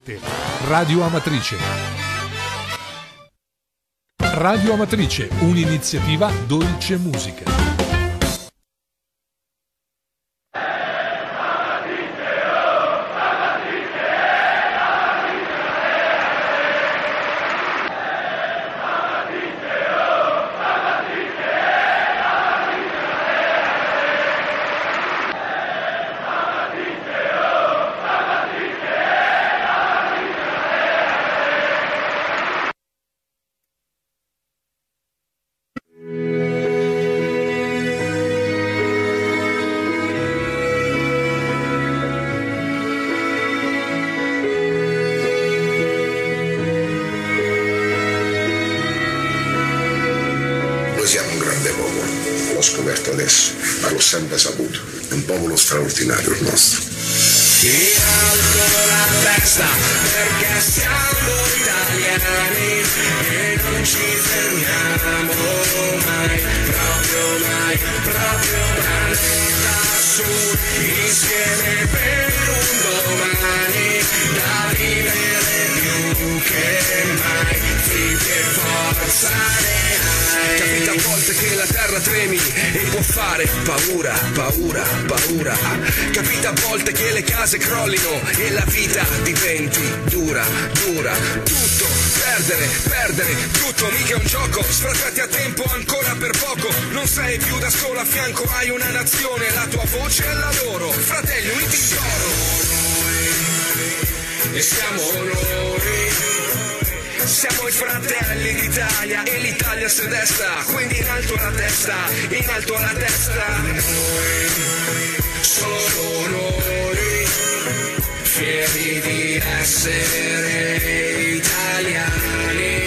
Radio Amatrice. Radio Amatrice, un'iniziativa Dolce Musica. Sempre saputo, è un popolo straordinario il nostro. In alto la testa perché siamo italiani e non ci fermiamo mai, proprio pianeta su, insieme per un domani da vivere più che mai, finché forza ne hai. Capita a volte che la terra tremi e può fare paura. Capita a volte che le case crollino e la vita diventi dura. Tutto, perdere, tutto mica è un gioco. Sfrattati a tempo ancora per poco. Non sei più da solo, a fianco hai una nazione. La tua voce è la loro. Fratelli, uniti in coro. E siamo noi. Siamo i fratelli d'Italia e l'Italia si desta, quindi in alto la testa, Noi, solo noi, fieri di essere italiani.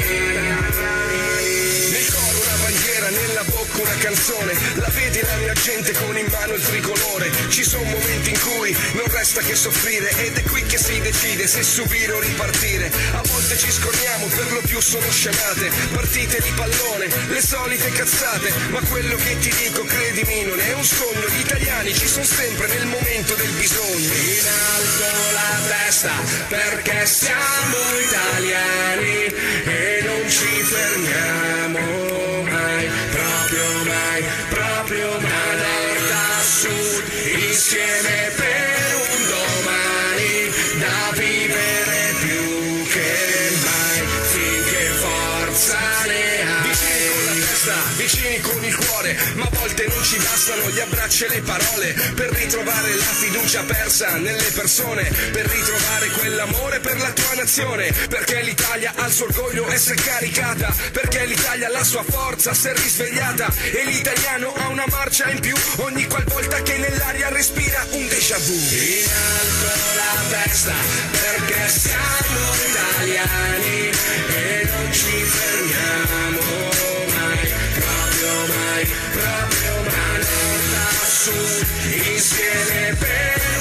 Nel coro una bandiera, nella bocca una canzone, la vedi la mia gente con in mano il tricolore. Ci sono momenti in cui non resta che soffrire ed è qui che si decide se subire o ripartire. A volte ci scorniamo, per lo più sono scemate, partite di pallone, le solite cazzate, ma quello che ti dico credimi non è un sogno. Gli italiani ci sono sempre nel momento del bisogno. In alto la testa perché siamo italiani e non ci fermiamo mai, proprio da nord a sud, insieme per un domani da vivere più che mai, finché forza ne hai. Vicini con la testa, vicini con il cuore, ma a volte non ci bastano gli abbracci e le parole per ritrovare la fiducia persa nelle persone, per ritrovare quell'amore per la tua nazione, perché l'Italia ha il suo orgoglio e si è caricata, perché l'Italia ha la sua forza, si è risvegliata e l'italiano ha una marcia in più ogni qualvolta che nell'aria respira un déjà vu. In alto la testa perché siamo italiani e non ci fermiamo mai, proprio da nord a sud, insieme per